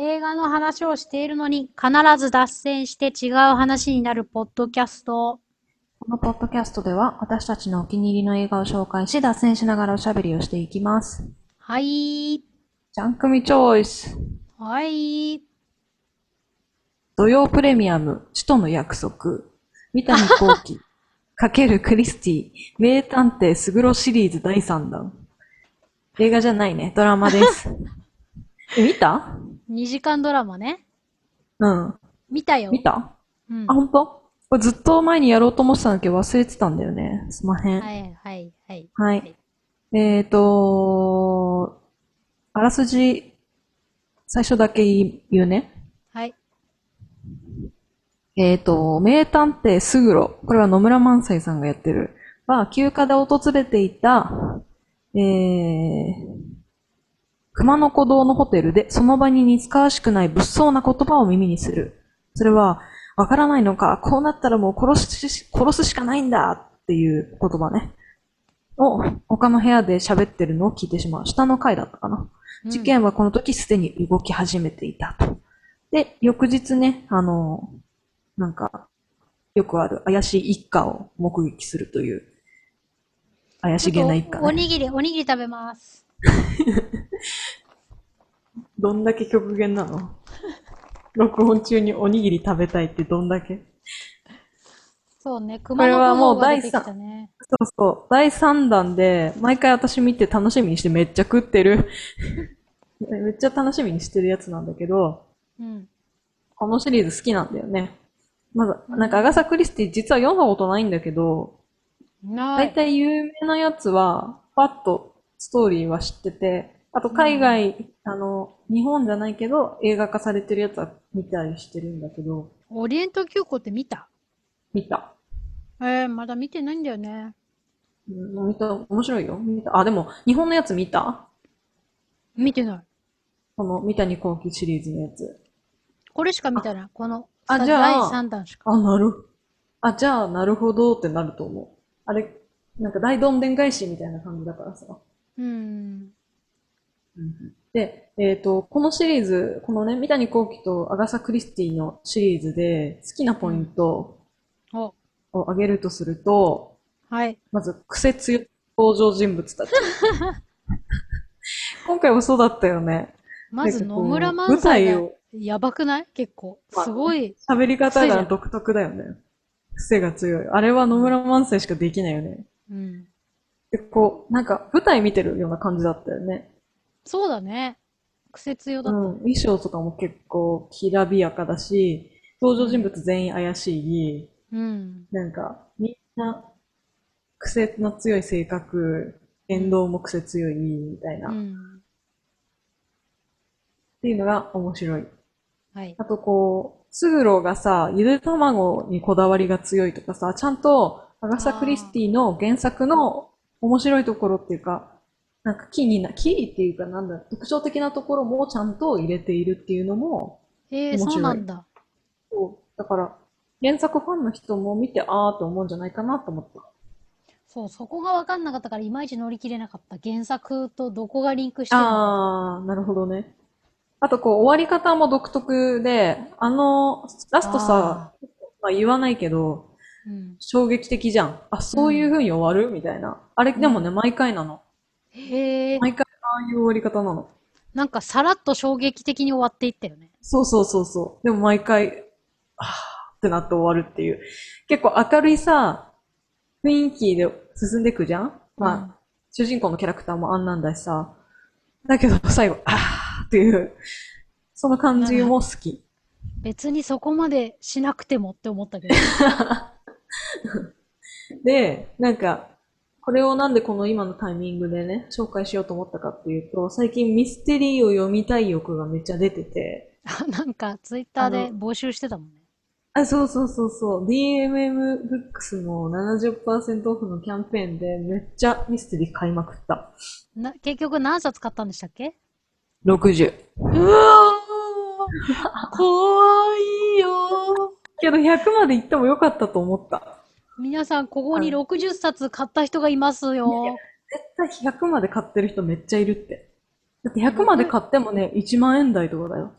映画の話をしているのに必ず脱線して違う話になるポッドキャスト。 このポッドキャストでは私たちのお気に入りの映画を紹介し脱線しながらおしゃべりをしていきます。 はい。 ジャンクミチョイス。 はい。 土曜プレミアム、使徒の約束。三谷幸喜、×クリスティ、名探偵スグロシリーズ第3弾。映画じゃないね、ドラマです。見た？ 2時間ドラマね。 うん。 見たよ。 見た？あ、 うん。 ほんと？これずっと前にやろうと思ってたんだけど忘れてたんだよね。すまへん。 はい、はい、はい。 はい。 はい。 あらすじ、最初だけ言うね。 はい。 名探偵スグロ。これは野村萬斎さんがやってる。休暇で訪れていた、えー、熊野古道のホテルでその場に似つかわしくない物騒な言葉を耳にする。それは、わからないのか、こうなったらもう殺すしかないんだっていう言葉ね。を他の部屋で喋ってるのを聞いてしまう。下の階だったかな。事うん。 件はこの時すでに動き始めていたと。で、翌日ね、なんか、よくある怪しい一家を目撃するという怪しげなちょっと一家ね。 おにぎり食べます。 どんだけ極限なの？録音中におにぎり食べたいってどんだけ？ そうね。 こ熊野古れはもう道が出てきたね。 そうそう、第3弾で、毎回私見て楽しみにしてめっちゃ食ってる。めっちゃ楽しみにしてるやつなんだけど、 うん。 このシリーズ好きなんだよね。まず、 うなんかアガサ・ん。 クリスティ実は読んだことないんだけど、 ない。 大体有名なやつは、パッとストーリーは知ってて、あとうん。 海外、日本じゃないけど、映画化されてるやつは見たりしてるんだけど、 オリエント急行って見た？ 見た。 まだ見てないんだよね。 見た、面白いよ。見た。あ、でも、日本のやつ見た？ 見てない。 この三谷幸喜シリーズのやつ。 これしか見たあ、 ら、このじ第ゃあ、 3弾しか。 あ、なる。じゃあ、なるほどってなると思う。あれ、なんか大どんでん返しみたいな感じだからさ。 うん。 で、このシリーズ、このね、三谷幸喜とアガサ・クリスティのシリーズで好きなポインうん。 トお、 を挙げるとすると、 はい。 まず、癖強い登場人物たち。今回もそうだったよね。 まずなんか野村舞萬斎が台を、 やばくない？結構。 まあね、 すごい喋り方癖じゃん。 が独特だよね。癖が強い。あれは野うん。 村萬斎しかできないよね。 うん。 で、なんか舞台見てるような感じだったよね。 そうだね。癖強だうん。 ったね。 衣装とかも結構きらびやかだし、登場人うん。 物全員怪しい。 うん。 なんか、みんな癖の強い性格、言うん。 動も癖強いみたいうな。っん。 ていうのが面白い。 はい。 あとスグロがさ、ゆで卵にこだわりが強いとかさ、ちゃんとアガサ・クリスああ。 ティの原作の面白いところっていうか、なんかキーっていうかなんだ、特徴的なところもちゃんと入れているっていうのも面そうな白い。 んだ。 だから、原作ファンの人も見てあーと思うんじゃないかなと思った。 そう、そこがわかんなかったからいまいち乗り切れなかった。原作とどこがリンクしてんのかとか。 なるほどね。あと終わり方も独特で、ラストさ、 ああ。 まあ言わないけど、 うん。 衝撃的じゃん。あ、そういううん。 風に終わるみたいな。あれ、 うん。 でもね、毎回なの。 へえ。 毎回ああいう終わり方なの。 なんかさらっと衝撃的に終わっていったよね。 そうそうそうそう。でも毎回、あーってなって終わるっていう。結構明るいさ、雰囲気で進んでいくじゃん。 うん。 まあ、主人公のキャラクターもあんなんだしさ。だけど最後、あーっていう、その感じなんか、 も好き。 別にそこまでしなくてもって思ったけど。 で、なんか、これをなんでこの今のタイミングでね、紹介しようと思ったかっていうと、最近ミステリーを読みたい欲がめっちゃ出てて、 なんか、ツイッターであの、 募集してたもんね。 そうそうそうそう、DMM ブックスの70%オフのキャンペーンでめっちゃミステリー買いまくった。 結局何冊買ったんでしたっけ？ 60。 うわー、怖いよけど100まで行ってもよかったと思った。 ー。皆さん、ここにあの、 60冊買った人がいますいやいや、 よ。 絶対100まで買ってる人めっちゃいるって。だって100まで 6、 買ってもね、1万円台とかだよ。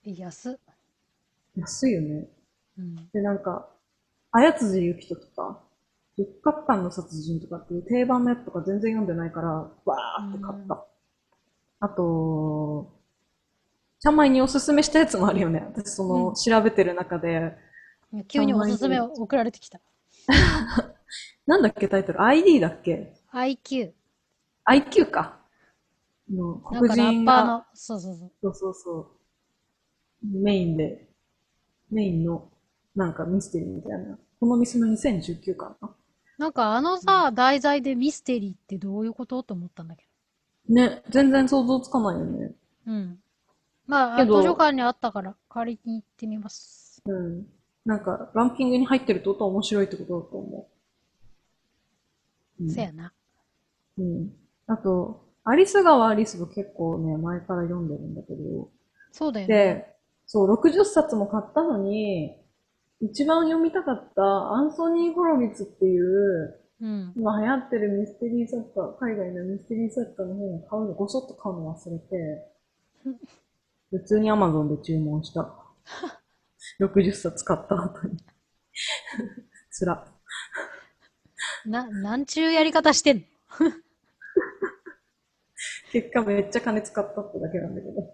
安っ。 安いよね。 うん。 で、なんか、綾辻ゆきととか、十角館の殺人とかっていう定番のやつとか全然読んでないから、わうーって買っん。 た。あと、ちゃんまいにおすすめしたやつもあるよね。私うん。 調べてる中で、ちゃ急におんまいに、 すすめを送られてきた。 なんだっけタイトル ?ID だっけ？ IQ。 IQ か。黒なんかラッ人が、 パーの、そうそうそう。 そうそうそう、メインで、メインの、なんかミステリーみたいな。このミスの2019かな。 なんかあのさ、題材でミステリーってどういうことと思ったんだけね、全然想像つかないよね。 ど。うん。まあ、図書けど、 館にあったから借りに行ってみます。 うん。なんか、ランキングに入ってるってことは面白いってことだと思う。うん。 せやな。 うん。あと、アリス川アリスも結構ね、前から読んでるんだけど、 そうだよね。 で、そう、60冊も買ったのに、一番読みたかったアンソニー・ホロビツっていう、 うん。 今流行ってるミステリー作家、海外のミステリー作家の本を買うの、ごそっと買うの忘れて、普通に Amazon で注文した。60冊買った後に。つら。 なんちゅうやり方してんの？ 結果めっちゃ金使ったってだけなんだけど。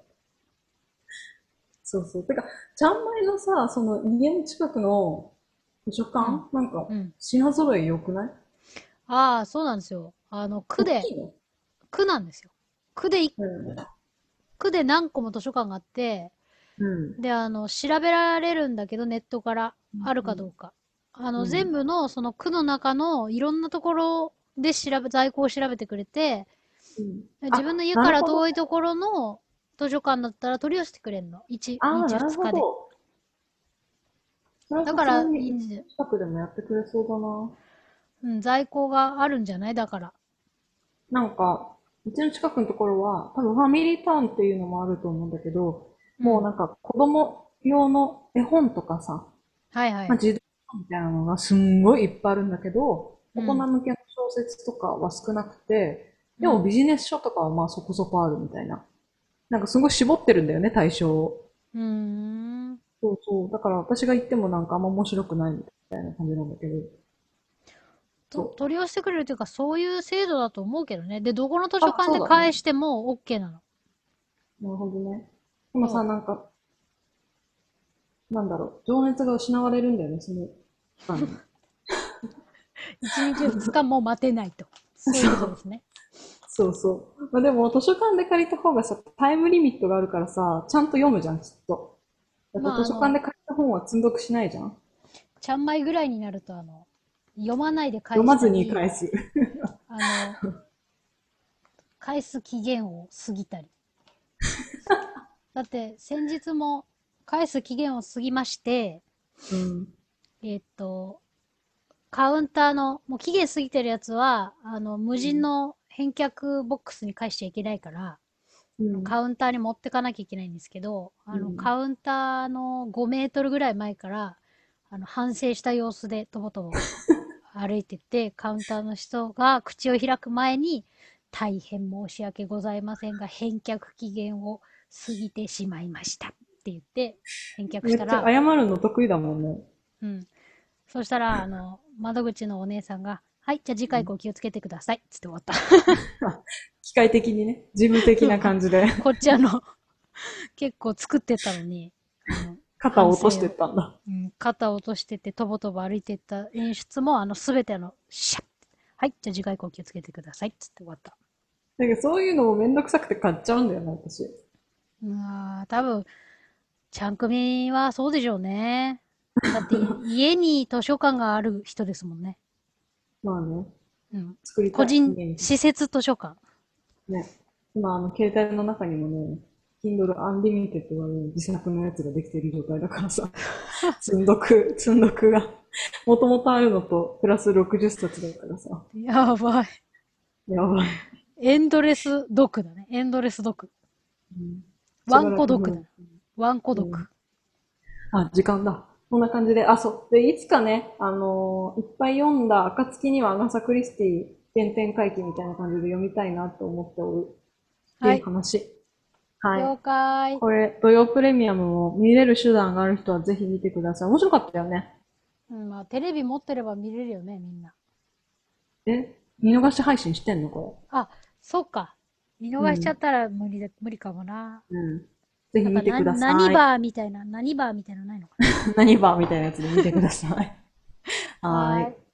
そうそう。てか、ちゃんまいのさ、その家の近くの図書うん。 館なんか、 うん。 品揃え良くない？ ああ、そうなんですよ。 大きいの？ 区なんですよ。区でい、 うん。 区で何個も図書館があって、 うん。 で、調べられるんだけど、ネットからあるうん。 かどうか。 うん。 全部のその区の中のいろんなところで在庫を調べてくれて、 うん。あ、 自分の家からなるほどね。 遠いところの図書館だったら取り寄せてくれるの。 ああ、 日なる 2日で。 ほど。それはさだからすがにうちいいんじゃ、 の近くでもやってくれそうだな。 うん、在庫があるんじゃないだから。 なんか、うちの近くのところは、多分ファミリータウンっていうのもあると思うんだけど、 うん。 もうなんか子供用の絵本とかさ、まあ、 はいはい。 児童書みたいなのがすんごいいっぱいあるんだけど、大人うん。 向けの小説とかは少なくて、でもうん。 ビジネス書とかはまあそこそこあるみたいな。なんかすごい絞ってるんだよね、対象を。 うーん。 そうそう。だから私が言ってもなんかあんま面白くないみたいな感じなんだけど。そう。 取り寄せてくれるというか、そういう制度だと思うけどね。で、どこの図書あ、 館でそうだね。 返しても OK なの。 なるほどね。でもさ、 そなんか、なんだろう、情熱が失われるんだよね、その期間に。 う。1日2日も待てないと。そういうそう。 ことですね。 そうそう。まあでも図書館で借りた方がさ、タイムリミットがあるからさ、ちゃんと読むじゃん、きっと。だってまあ、 図書館で借りた本は積んどくしないじゃん。 ちゃんまいぐらいになると、読まないで返し読まずにたり、 返す。 あの、返す期限を過ぎたり。だって、先日も返す期限を過ぎまして、 うん。 えっと、カウンターの、もう期限過ぎてるやつは、無人うん。 の返却ボックスに返しちゃいけないから、 うん。 カウンターに持ってかなきゃいけないんですけど、 うん。 カウンターの5メートルぐらい前から、反省した様子でとぼとぼ歩いてって、カウンターの人が口を開く前に、大変申し訳ございませんが、返却期限を過ぎてしまいましたって言って、返却めっちゃしたら、 謝るの得意だもんね。 うん。そしたら、窓口のお姉さんが、はい、じゃあ次回以降気をつけてください。つって終わった。 機械的にね、事務的な感じでこっち結構作ってったのに、 肩を落としてっ反省を、 たんだ。 うん、肩を落としてって、とぼとぼ歩いてった演出も、すべてシャッ。はい、じゃあ次回以降気をつけてください。つって終わった。 なんかそういうのもめんどくさくて買っちゃうんだよな、私。 多分、ちゃんくみはそうでしょうね。だって家に図書館がある人ですもんね。 まあね、 うん。 作りたい、 個人、 家に。 施設図書館。 ね。今、携帯の中にもね、Kindle Unlimited と言われる自作のやつができている状態だからさ、積んどくが、もともとあるのと、プラス60冊だからさ、 やばい。 やばい。 エンドレス読だね。エンドレス読。 うん、しワンばらくもコ読だな。ワンコう、う読。 ん、あ、時間だ。こんな感じで、あ、そう。で、いつかね、いっぱい読んだ暁にはアガサ・クリスティ原点回帰みたいな感じで読みたいなと思っておるっていうはい。 話。 はい。 了解。 これ、土曜プレミアムも見れる手段がある人はぜひ見てください。面白かったよね。 うん、まあ、テレビ持ってれば見れるよね、みんな。 見逃し配信してんのこあ、そっか。見れ。う逃しちゃっん。 たら無理かもな。 うん。ぜひなんか、 見てくだ何さい。 バーみたいな、何バーみたいなのないのか何バーみたいなやつで見てください。 な。 はーい。 はーい。